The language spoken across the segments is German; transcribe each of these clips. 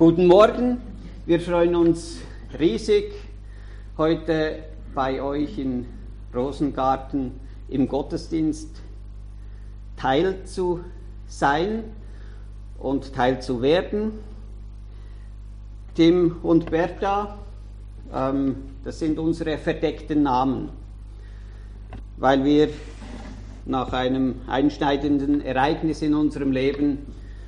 Guten Morgen, wir freuen uns riesig, heute bei euch in Rosengarten im Gottesdienst Teil zu sein und Teil zu werden. Tim und Berta, das sind unsere verdeckten Namen, weil wir nach einem einschneidenden Ereignis in unserem Leben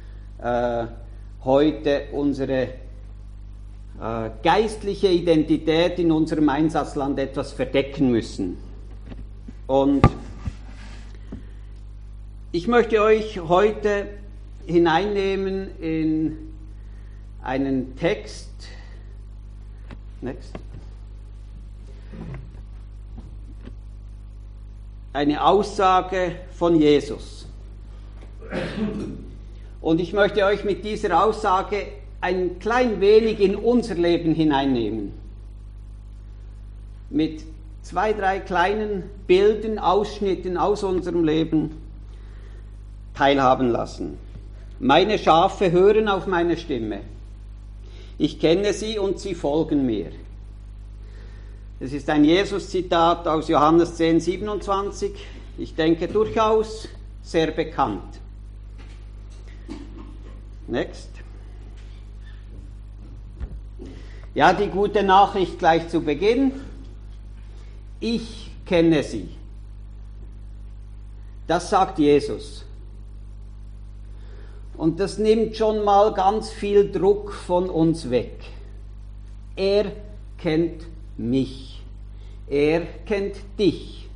heute unsere geistliche Identität in unserem Einsatzland etwas verdecken müssen. Und ich möchte euch heute hineinnehmen in einen Text. Eine Aussage von Jesus. Und ich möchte euch mit dieser Aussage ein klein wenig in unser Leben hineinnehmen. Mit 2, 3 kleinen Bildern, Ausschnitten aus unserem Leben teilhaben lassen. Meine Schafe hören auf meine Stimme. Ich kenne sie und sie folgen mir. Es ist ein Jesus-Zitat aus Johannes 10, 27. Ich denke durchaus sehr bekannt. Next. Ja, die gute Nachricht gleich zu Beginn. Ich kenne sie. Das sagt Jesus. Und das nimmt schon mal ganz viel Druck von uns weg. Er kennt mich. Er kennt dich.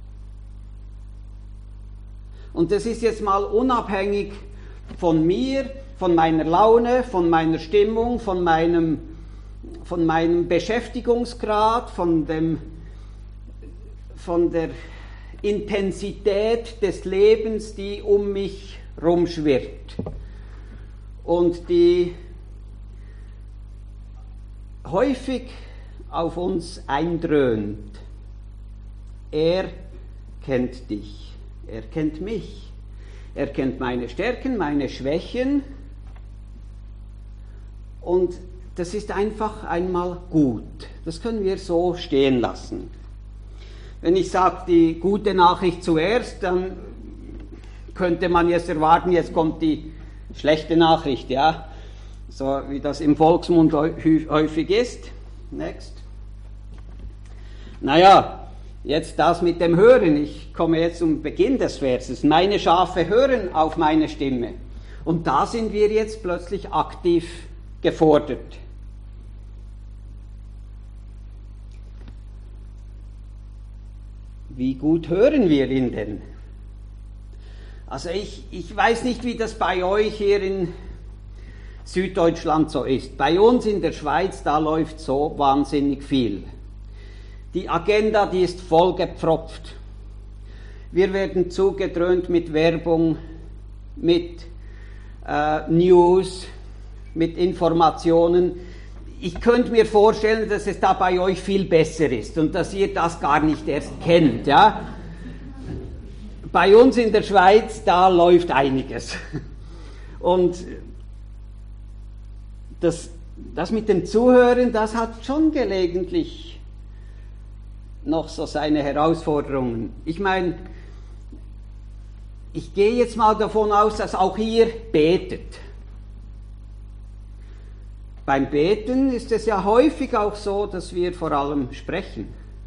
Und das ist jetzt mal unabhängig von mir, von meiner Laune, von meiner Stimmung, von meinem Beschäftigungsgrad, von der Intensität des Lebens, die um mich rumschwirrt und die häufig auf uns eindröhnt. Er kennt dich, er kennt mich, er kennt meine Stärken, meine Schwächen. Und das ist einfach einmal gut. Das können wir so stehen lassen. Wenn ich sage, die gute Nachricht zuerst, dann könnte man jetzt erwarten, jetzt kommt die schlechte Nachricht, ja, so wie das im Volksmund häufig ist. Next. Naja, jetzt das mit dem Hören. Ich komme jetzt zum Beginn des Verses. Meine Schafe hören auf meine Stimme. Und da sind wir jetzt plötzlich aktiv gefordert. Wie gut hören wir ihn denn? Also ich weiß nicht, wie das bei euch hier in Süddeutschland so ist. Bei uns in der Schweiz, da läuft so wahnsinnig viel. Die Agenda, die ist vollgepfropft. Wir werden zugedröhnt mit Werbung, mit News, mit Informationen. Ich könnte mir vorstellen, dass es da bei euch viel besser ist und dass ihr das gar nicht erst kennt. Ja? Bei uns in der Schweiz, da läuft einiges. Und das mit dem Zuhören, das hat schon gelegentlich noch so seine Herausforderungen. Ich meine, ich gehe jetzt mal davon aus, dass auch ihr betet. Beim Beten ist es ja häufig auch so, dass wir vor allem sprechen.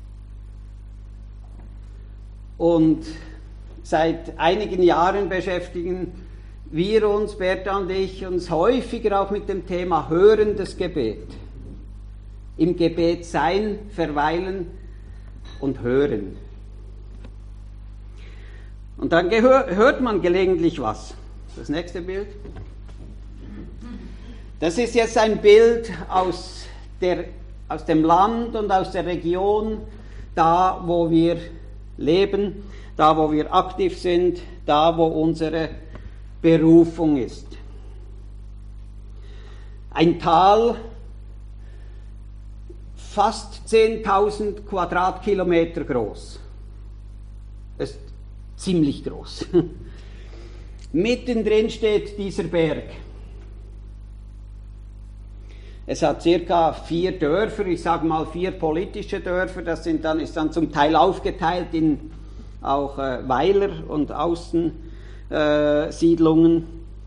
Und seit einigen Jahren beschäftigen wir uns, Berta und ich, uns häufiger auch mit dem Thema hörendes Gebet. Im Gebet sein, verweilen und hören. Und dann hört man gelegentlich was. Das nächste Bild. Das ist jetzt ein Bild aus dem Land und aus der Region, da wo wir leben, da wo wir aktiv sind, da wo unsere Berufung ist. Ein Tal, fast 10.000 Quadratkilometer groß. Ist ziemlich groß. Mittendrin steht dieser Berg. Es hat circa 4 Dörfer, ich sage mal 4 politische Dörfer, das ist dann zum Teil aufgeteilt in auch Weiler und Außensiedlungen.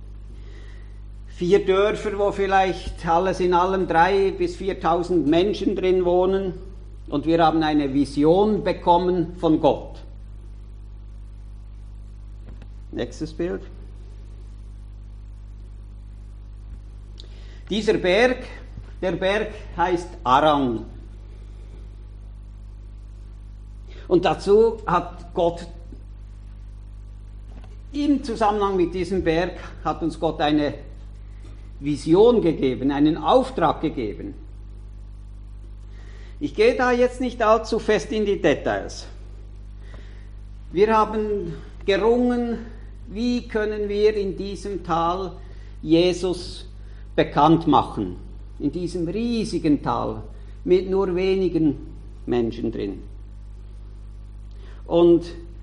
4 Dörfer, wo vielleicht alles in allem 3.000 bis 4.000 Menschen drin wohnen, und wir haben eine Vision bekommen von Gott. Nächstes Bild. Dieser Berg, der Berg heißt Arang. Und dazu hat Gott, im Zusammenhang mit diesem Berg, hat uns Gott eine Vision gegeben, einen Auftrag gegeben. Ich gehe da jetzt nicht allzu fest in die Details. Wir haben gerungen, wie können wir in diesem Tal Jesus bekannt machen, in diesem riesigen Tal mit nur wenigen Menschen drin. Und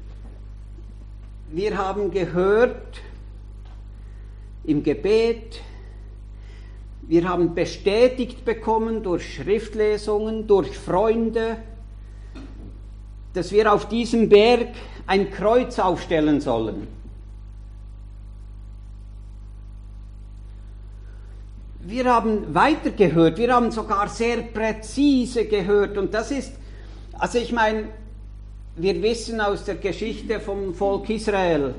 wir haben gehört im Gebet, wir haben bestätigt bekommen durch Schriftlesungen, durch Freunde, dass wir auf diesem Berg ein Kreuz aufstellen sollen. Wir haben weitergehört, wir haben sogar sehr präzise gehört, und das ist, also ich meine, wir wissen aus der Geschichte vom Volk Israel,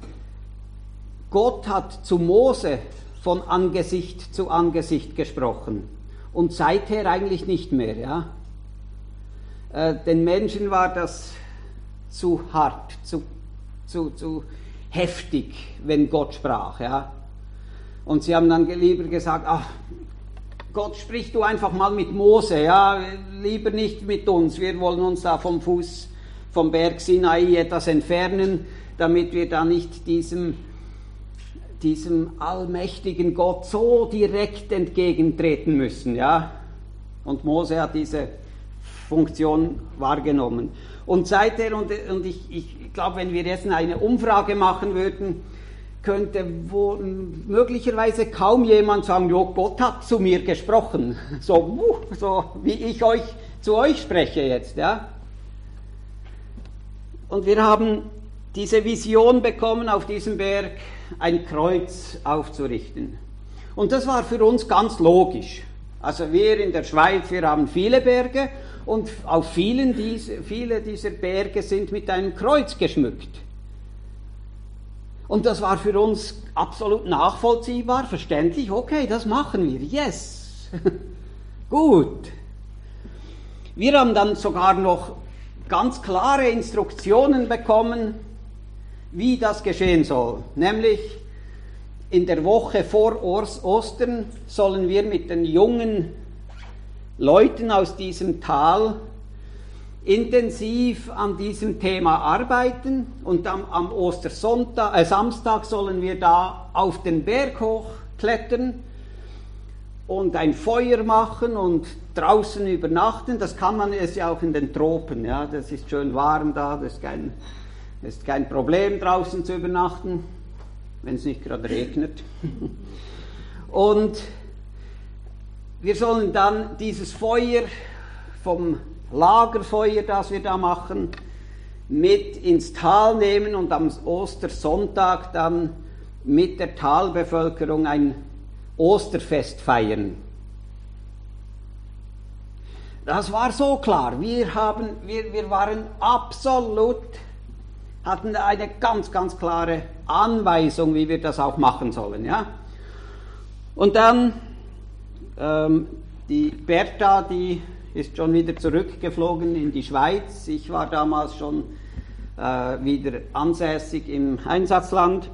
Gott hat zu Mose von Angesicht zu Angesicht gesprochen und seither eigentlich nicht mehr. Ja? Den Menschen war das zu hart, zu heftig, wenn Gott sprach. Ja? Und sie haben dann lieber gesagt, ach, Gott, sprich du einfach mal mit Mose, ja? Lieber nicht mit uns, wir wollen uns da vom Berg Sinai etwas entfernen, damit wir da nicht diesem allmächtigen Gott so direkt entgegentreten müssen. Ja? Und Mose hat diese Funktion wahrgenommen. Und seither, und ich glaube, wenn wir jetzt eine Umfrage machen würden, könnte wohl möglicherweise kaum jemand sagen, jo, Gott hat zu mir gesprochen, so wie ich zu euch spreche jetzt. Ja? Und wir haben diese Vision bekommen, auf diesem Berg ein Kreuz aufzurichten. Und das war für uns ganz logisch. Also wir in der Schweiz, wir haben viele Berge, und auf viele dieser Berge sind mit einem Kreuz geschmückt. Und das war für uns absolut nachvollziehbar, verständlich. Okay, das machen wir. Yes. Gut. Wir haben dann sogar noch ganz klare Instruktionen bekommen, wie das geschehen soll. Nämlich in der Woche vor Ostern sollen wir mit den jungen Leuten aus diesem Tal intensiv an diesem Thema arbeiten, und am Samstag sollen wir da auf den Berg hochklettern und ein Feuer machen und draußen übernachten. Das kann man, ist ja auch in den Tropen, ja, das ist schön warm da, das ist kein Problem draußen zu übernachten, wenn es nicht gerade regnet. Und wir sollen dann dieses Feuer vom Lagerfeuer, das wir da machen, mit ins Tal nehmen und am Ostersonntag dann mit der Talbevölkerung ein Osterfest feiern. Das war so klar. Wir waren hatten eine ganz, ganz klare Anweisung, wie wir das auch machen sollen. Ja? Und dann die Berta, die ist schon wieder zurückgeflogen in die Schweiz. Ich war damals schon wieder ansässig im Einsatzland.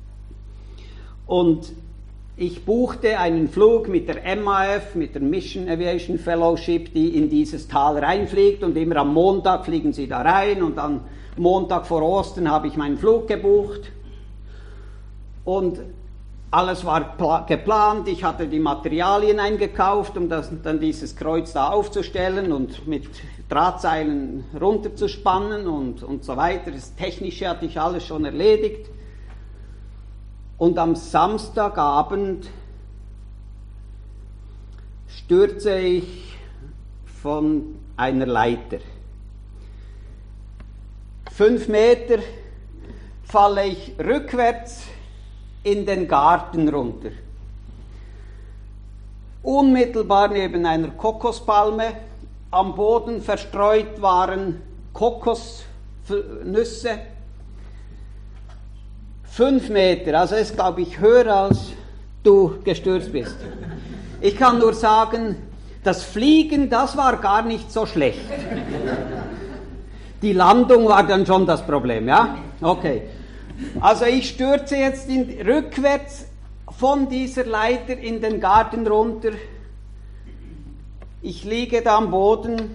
Und ich buchte einen Flug mit der MAF, mit der Mission Aviation Fellowship, die in dieses Tal reinfliegt, und immer am Montag fliegen sie da rein, und am Montag vor Ostern habe ich meinen Flug gebucht. Und alles war geplant, ich hatte die Materialien eingekauft, um dann dieses Kreuz da aufzustellen und mit Drahtseilen runterzuspannen und so weiter. Das Technische hatte ich alles schon erledigt. Und am Samstagabend stürze ich von einer Leiter. 5 Meter falle ich rückwärts in den Garten runter. Unmittelbar neben einer Kokospalme, am Boden verstreut waren Kokosnüsse. 5 Meter, also ist, glaube ich, höher als du gestürzt bist. Ich kann nur sagen, das Fliegen, das war gar nicht so schlecht. Die Landung war dann schon das Problem, ja? Okay. Also ich stürze jetzt rückwärts von dieser Leiter in den Garten runter. Ich liege da am Boden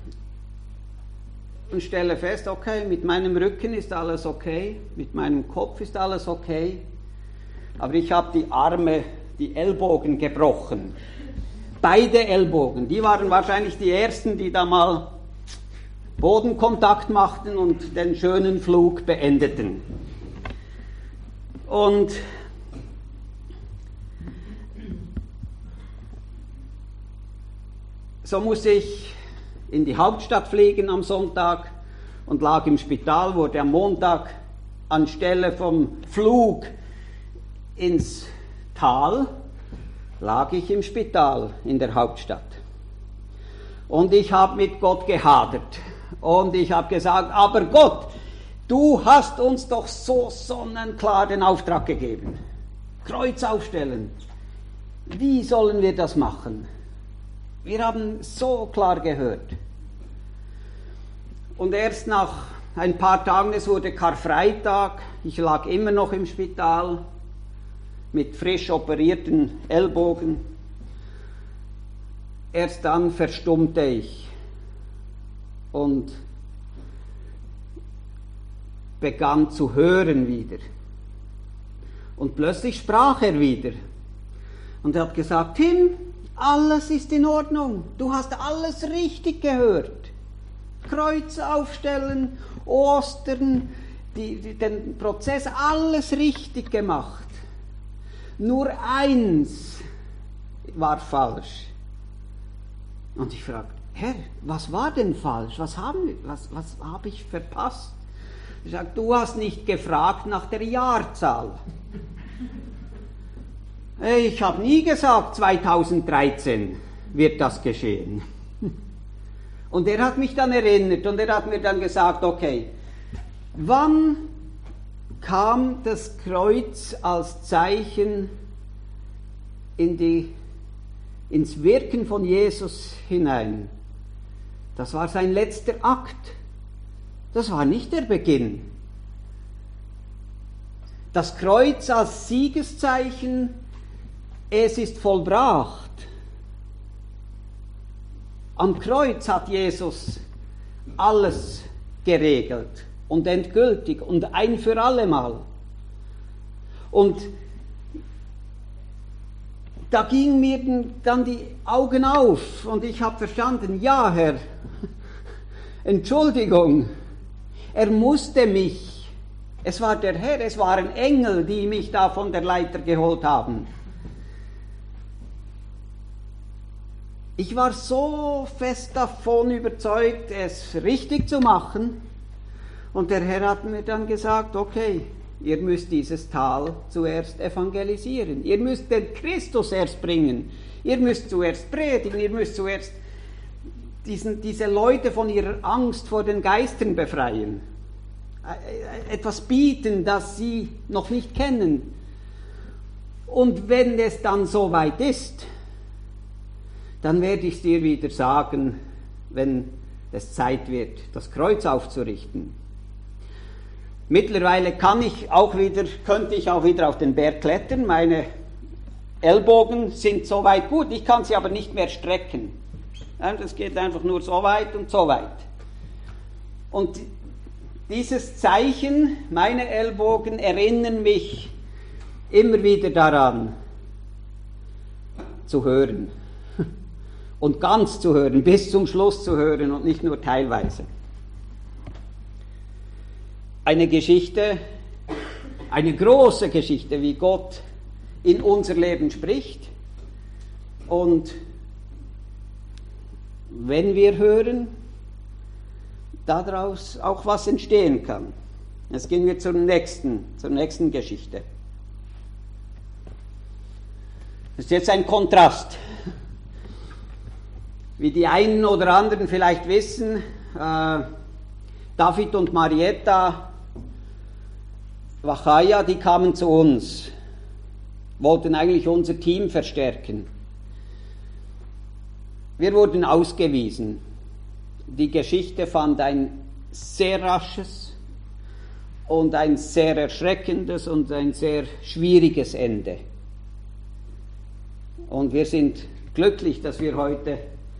und stelle fest, okay, mit meinem Rücken ist alles okay, mit meinem Kopf ist alles okay, aber ich habe die Arme, die Ellbogen gebrochen. Beide Ellbogen, die waren wahrscheinlich die ersten, die da mal Bodenkontakt machten und den schönen Flug beendeten. Und so musste ich in die Hauptstadt fliegen am Sonntag und lag im Spital, wurde am Montag anstelle vom Flug ins Tal, lag ich im Spital in der Hauptstadt. Und ich habe mit Gott gehadert. Und ich habe gesagt, aber Gott, du hast uns doch so sonnenklar den Auftrag gegeben. Kreuz aufstellen. Wie sollen wir das machen? Wir haben so klar gehört. Und erst nach ein paar Tagen, es wurde Karfreitag, ich lag immer noch im Spital mit frisch operierten Ellbogen. Erst dann verstummte ich und begann zu hören wieder. Und plötzlich sprach er wieder und er hat gesagt, Tim, alles ist in Ordnung, du hast alles richtig gehört. Kreuz aufstellen, Ostern, den Prozess, alles richtig gemacht. Nur eins war falsch. Und ich fragte, Herr, was war denn falsch? Was habe ich verpasst? Er sagt, du hast nicht gefragt nach der Jahrzahl. Ich habe nie gesagt, 2013 wird das geschehen. Und er hat mich dann erinnert und er hat mir dann gesagt, okay, wann kam das Kreuz als Zeichen ins Wirken von Jesus hinein? Das war sein letzter Akt. Das war nicht der Beginn. Das Kreuz als Siegeszeichen, es ist vollbracht. Am Kreuz hat Jesus alles geregelt und endgültig und ein für alle Mal. Und da gingen mir dann die Augen auf und ich habe verstanden, ja Herr, Entschuldigung, er musste mich, es war der Herr, es waren Engel, die mich da von der Leiter geholt haben. Ich war so fest davon überzeugt, es richtig zu machen. Und der Herr hat mir dann gesagt, okay, ihr müsst dieses Tal zuerst evangelisieren. Ihr müsst den Christus erst bringen. Ihr müsst zuerst predigen. Ihr müsst zuerst diese Leute von ihrer Angst vor den Geistern befreien. Etwas bieten, das sie noch nicht kennen. Und wenn es dann soweit ist, dann werde ich es dir wieder sagen, wenn es Zeit wird, das Kreuz aufzurichten. Mittlerweile könnte ich auch wieder auf den Berg klettern. Meine Ellbogen sind soweit gut, ich kann sie aber nicht mehr strecken. Das geht einfach nur so weit und so weit. Und dieses Zeichen, meine Ellbogen, erinnern mich immer wieder daran, zu hören. Und ganz zu hören, bis zum Schluss zu hören und nicht nur teilweise. Eine Geschichte, eine große Geschichte, wie Gott in unser Leben spricht und wenn wir hören, daraus auch was entstehen kann. Jetzt gehen wir zur nächsten Geschichte. Das ist jetzt ein Kontrast. Wie die einen oder anderen vielleicht wissen, David und Marietta Wachaya, die kamen zu uns, wollten eigentlich unser Team verstärken. Wir wurden ausgewiesen. Die Geschichte fand ein sehr rasches und ein sehr erschreckendes und ein sehr schwieriges Ende. Und wir sind glücklich, dass wir heute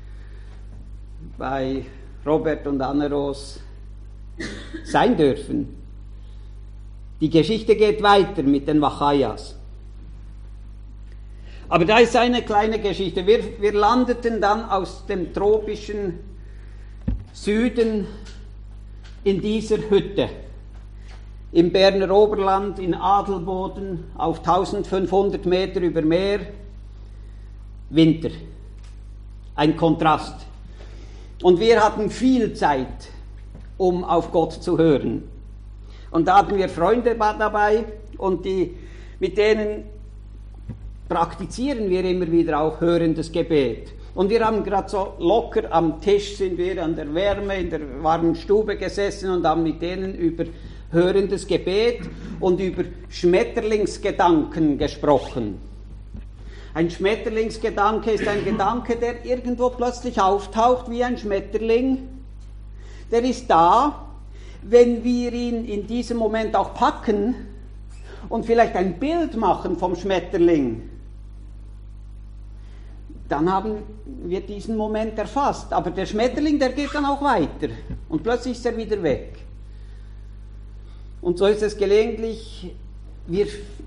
bei Robert und Anne-Ros sein dürfen. Die Geschichte geht weiter mit den Wachayas. Aber da ist eine kleine Geschichte. Wir landeten dann aus dem tropischen Süden in dieser Hütte im Berner Oberland, in Adelboden, auf 1500 Meter über Meer, Winter. Ein Kontrast. Und wir hatten viel Zeit, um auf Gott zu hören. Und da hatten wir Freunde dabei und mit denen praktizieren wir immer wieder auch hörendes Gebet. Und wir haben gerade so locker am Tisch, sind wir an der Wärme, in der warmen Stube gesessen und haben mit denen über hörendes Gebet und über Schmetterlingsgedanken gesprochen. Ein Schmetterlingsgedanke ist ein Gedanke, der irgendwo plötzlich auftaucht wie ein Schmetterling. Der ist da, wenn wir ihn in diesem Moment auch packen und vielleicht ein Bild machen vom Schmetterling, dann haben wir diesen Moment erfasst. Aber der Schmetterling, der geht dann auch weiter und plötzlich ist er wieder weg. Und so ist es gelegentlich, wir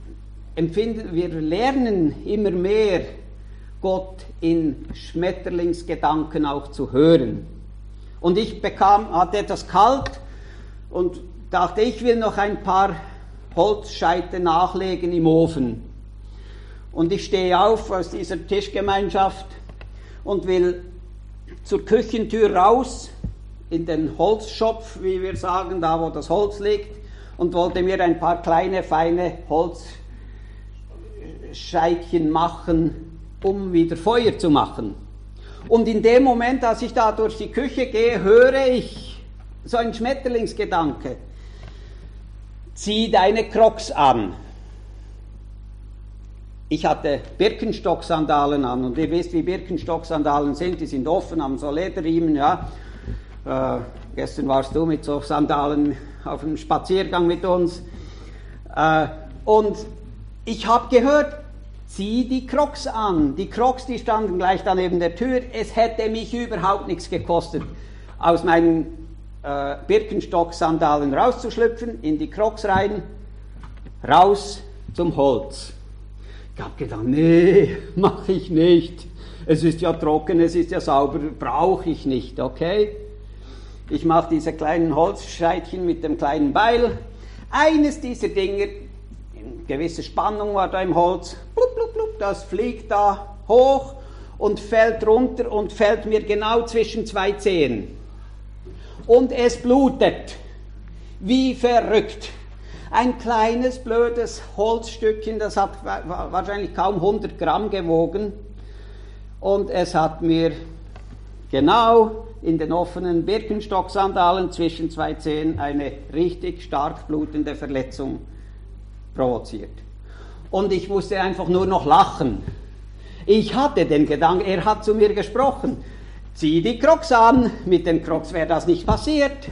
lernen immer mehr, Gott in Schmetterlingsgedanken auch zu hören. Und ich hatte etwas kalt und dachte, ich will noch ein paar Holzscheite nachlegen im Ofen. Und ich stehe auf aus dieser Tischgemeinschaft und will zur Küchentür raus, in den Holzschopf, wie wir sagen, da wo das Holz liegt, und wollte mir ein paar kleine, feine Holzscheitchen machen, um wieder Feuer zu machen. Und in dem Moment, als ich da durch die Küche gehe, höre ich so einen Schmetterlingsgedanke. Zieh deine Crocs an. Ich hatte Birkenstock-Sandalen an und ihr wisst, wie Birkenstock-Sandalen sind, die sind offen, haben so Lederriemen, ja. Gestern warst du mit so Sandalen auf einem Spaziergang mit uns. Und ich habe gehört, zieh die Crocs an. Die Crocs, die standen gleich da neben der Tür. Es hätte mich überhaupt nichts gekostet, aus meinen Birkenstock-Sandalen rauszuschlüpfen, in die Crocs rein, raus zum Holz. Ich habe gedacht, nee, mache ich nicht. Es ist ja trocken, es ist ja sauber, brauche ich nicht, okay? Ich mache diese kleinen Holzscheitchen mit dem kleinen Beil. Eines dieser Dinger, eine gewisse Spannung war da im Holz, blub, blub, blub, das fliegt da hoch und fällt runter und fällt mir genau zwischen zwei Zehen. Und es blutet, wie verrückt. Ein kleines, blödes Holzstückchen, das hat wahrscheinlich kaum 100 Gramm gewogen. Und es hat mir genau in den offenen Birkenstock-Sandalen zwischen zwei Zehen eine richtig stark blutende Verletzung provoziert. Und ich musste einfach nur noch lachen. Ich hatte den Gedanken, er hat zu mir gesprochen, zieh die Crocs an, mit den Crocs wäre das nicht passiert.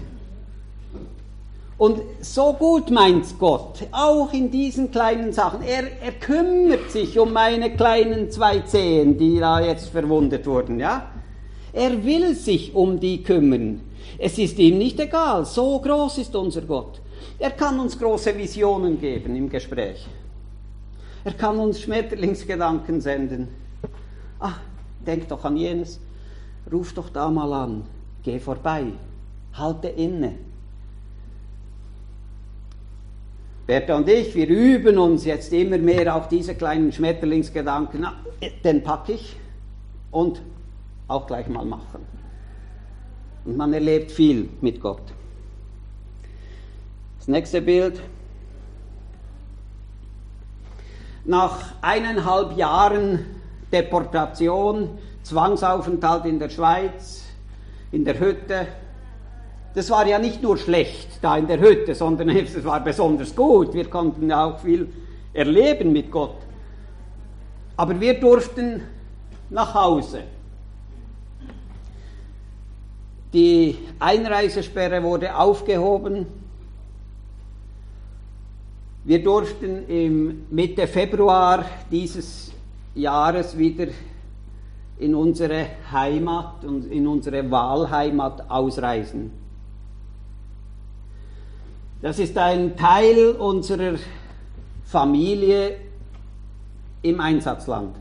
Und so gut meint Gott, auch in diesen kleinen Sachen. Er kümmert sich um meine kleinen zwei Zehen, die da jetzt verwundet wurden, ja. Er will sich um die kümmern. Es ist ihm nicht egal, so groß ist unser Gott. Er kann uns große Visionen geben im Gespräch. Er kann uns Schmetterlingsgedanken senden. Ach, denk doch an jenes. Ruf doch da mal an. Geh vorbei. Halte inne. Bertha und ich, wir üben uns jetzt immer mehr auf diese kleinen Schmetterlingsgedanken. Den packe ich und auch gleich mal machen. Und man erlebt viel mit Gott. Das nächste Bild. Nach 1,5 Jahren Deportation, Zwangsaufenthalt in der Schweiz, in der Hütte. Das war ja nicht nur schlecht da in der Hütte, sondern es war besonders gut. Wir konnten ja auch viel erleben mit Gott. Aber wir durften nach Hause. Die Einreisesperre wurde aufgehoben. Wir durften im Mitte Februar dieses Jahres wieder in unsere Heimat und in unsere Wahlheimat ausreisen. Das ist ein Teil unserer Familie im Einsatzland.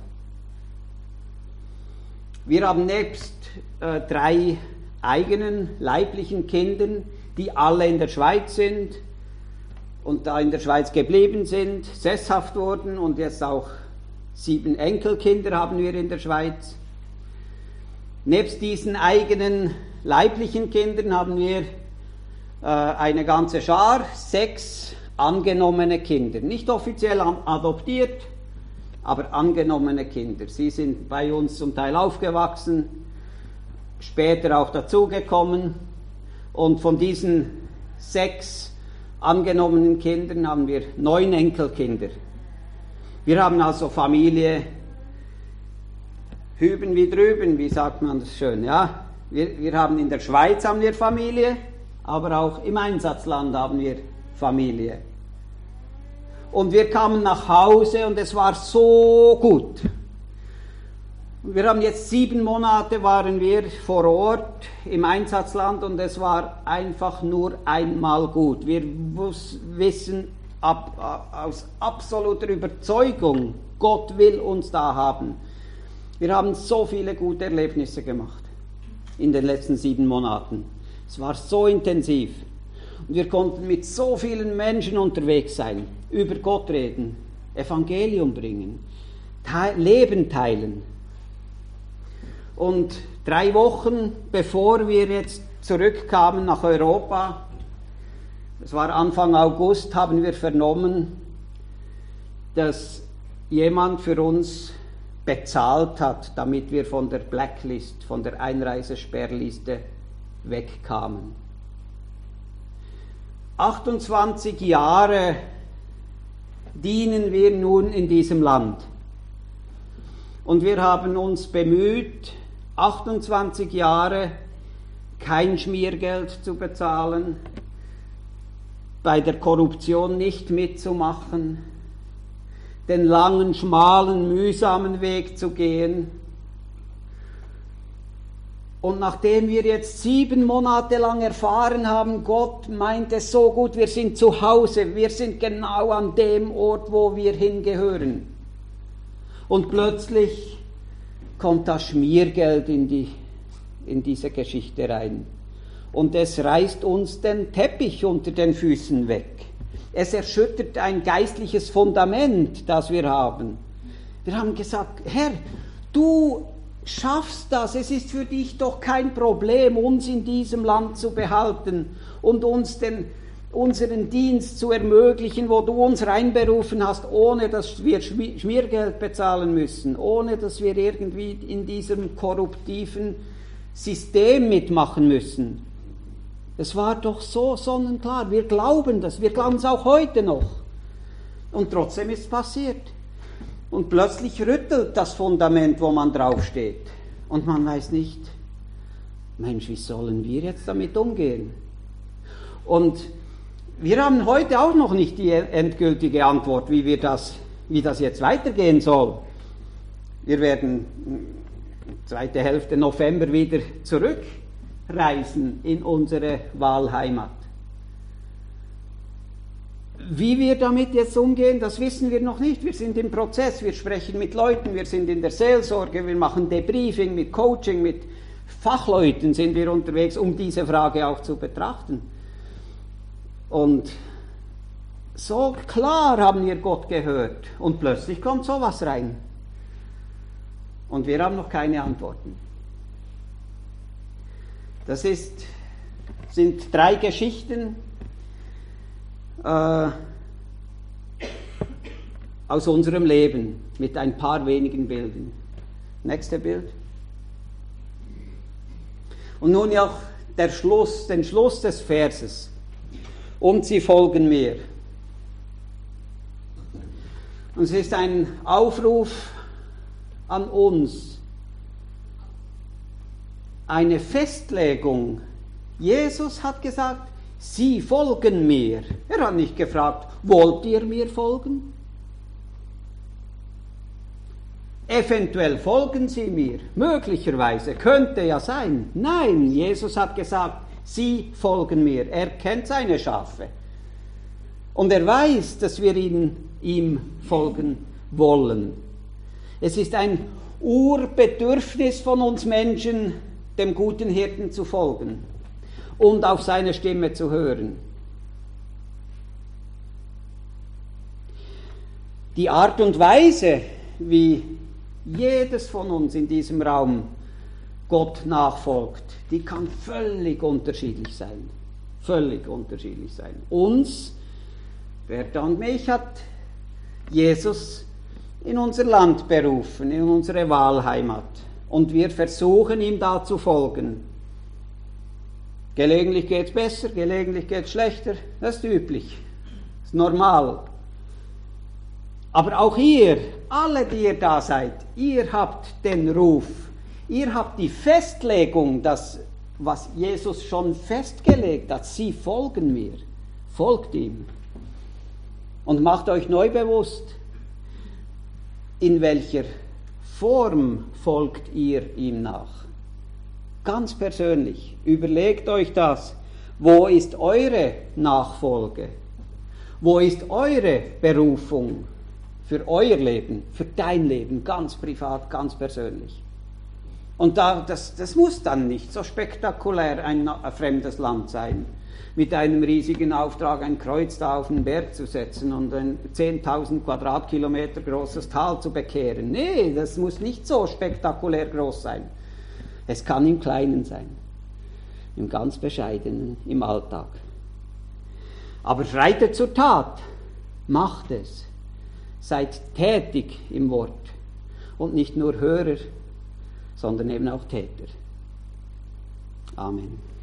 Wir haben nebst 3 eigenen leiblichen Kindern, die alle in der Schweiz sind und da in der Schweiz geblieben sind, sesshaft wurden, und jetzt auch 7 Enkelkinder haben wir in der Schweiz. Nebst diesen eigenen leiblichen Kindern haben wir eine ganze Schar, 6 angenommene Kinder. Nicht offiziell adoptiert, aber angenommene Kinder. Sie sind bei uns zum Teil aufgewachsen, später auch dazugekommen, und von diesen 6 angenommenen Kindern haben wir 9 Enkelkinder. Wir haben also Familie hüben wie drüben, wie sagt man das schön, ja? Wir haben in der Schweiz haben wir Familie, aber auch im Einsatzland haben wir Familie. Und wir kamen nach Hause und es war so gut. Wir haben jetzt 7 Monate waren wir vor Ort im Einsatzland und es war einfach nur einmal gut. Wir wissen aus absoluter Überzeugung, Gott will uns da haben. Wir haben so viele gute Erlebnisse gemacht in den letzten 7 Monaten. Es war so intensiv. Und wir konnten mit so vielen Menschen unterwegs sein, über Gott reden, Evangelium bringen, Leben teilen. Und 3 Wochen bevor wir jetzt zurückkamen nach Europa, es war Anfang August, haben wir vernommen, dass jemand für uns bezahlt hat, damit wir von der Blacklist, von der Einreisesperrliste wegkamen. 28 Jahre dienen wir nun in diesem Land. Und wir haben uns bemüht, 28 Jahre kein Schmiergeld zu bezahlen, bei der Korruption nicht mitzumachen, den langen, schmalen, mühsamen Weg zu gehen. Und nachdem wir jetzt 7 Monate lang erfahren haben, Gott meint es so gut, wir sind zu Hause, wir sind genau an dem Ort, wo wir hingehören. Und plötzlich kommt das Schmiergeld in diese Geschichte rein. Und es reißt uns den Teppich unter den Füßen weg. Es erschüttert ein geistliches Fundament, das wir haben. Wir haben gesagt, Herr, du schaffst das, es ist für dich doch kein Problem, uns in diesem Land zu behalten und uns unseren Dienst zu ermöglichen, wo du uns reinberufen hast, ohne dass wir Schmiergeld bezahlen müssen, ohne dass wir irgendwie in diesem korruptiven System mitmachen müssen. Es war doch so sonnenklar, wir glauben das, wir glauben es auch heute noch. Und trotzdem ist es passiert. Und plötzlich rüttelt das Fundament, wo man draufsteht. Und man weiß nicht, Mensch, wie sollen wir jetzt damit umgehen? Und wir haben heute auch noch nicht die endgültige Antwort, wie das jetzt weitergehen soll. Wir werden zweite Hälfte November wieder zurückreisen in unsere Wahlheimat. Wie wir damit jetzt umgehen, das wissen wir noch nicht. Wir sind im Prozess, wir sprechen mit Leuten, wir sind in der Seelsorge, wir machen Debriefing, mit Coaching, mit Fachleuten sind wir unterwegs, um diese Frage auch zu betrachten. Und so klar haben wir Gott gehört und plötzlich kommt sowas rein. Und wir haben noch keine Antworten. Das sind 3 Geschichten aus unserem Leben mit ein paar wenigen Bildern. Nächste Bild. Und nun ja den Schluss des Verses. Und sie folgen mir. Und es ist ein Aufruf an uns, eine Festlegung. Jesus hat gesagt, sie folgen mir. Er hat nicht gefragt, wollt ihr mir folgen? Eventuell folgen sie mir, möglicherweise, könnte ja sein. Nein, Jesus hat gesagt, sie folgen mir. Er kennt seine Schafe. Und er weiß, dass wir ihm folgen wollen. Es ist ein Urbedürfnis von uns Menschen, dem guten Hirten zu folgen und auf seine Stimme zu hören. Die Art und Weise, wie jedes von uns in diesem Raum Gott nachfolgt, die kann völlig unterschiedlich sein. Völlig unterschiedlich sein. Uns, Bertha und mich, hat Jesus in unser Land berufen, in unsere Wahlheimat. Und wir versuchen, ihm da zu folgen. Gelegentlich geht es besser, gelegentlich geht es schlechter. Das ist üblich. Das ist normal. Aber auch ihr, alle, die ihr da seid, ihr habt den Ruf. Ihr habt die Festlegung, dass, was Jesus schon festgelegt hat, sie folgen mir. Folgt ihm. Und macht euch neu bewusst, in welcher Form folgt ihr ihm nach. Ganz persönlich, überlegt euch das. Wo ist eure Nachfolge? Wo ist eure Berufung für euer Leben, für dein Leben, ganz privat, ganz persönlich? Und das muss dann nicht so spektakulär ein fremdes Land sein, mit einem riesigen Auftrag ein Kreuz da auf den Berg zu setzen und ein 10.000 Quadratkilometer großes Tal zu bekehren. Nee, das muss nicht so spektakulär groß sein. Es kann im Kleinen sein, im ganz Bescheidenen, im Alltag. Aber schreitet zur Tat, macht es, seid tätig im Wort und nicht nur Hörer, sondern eben auch Täter. Amen.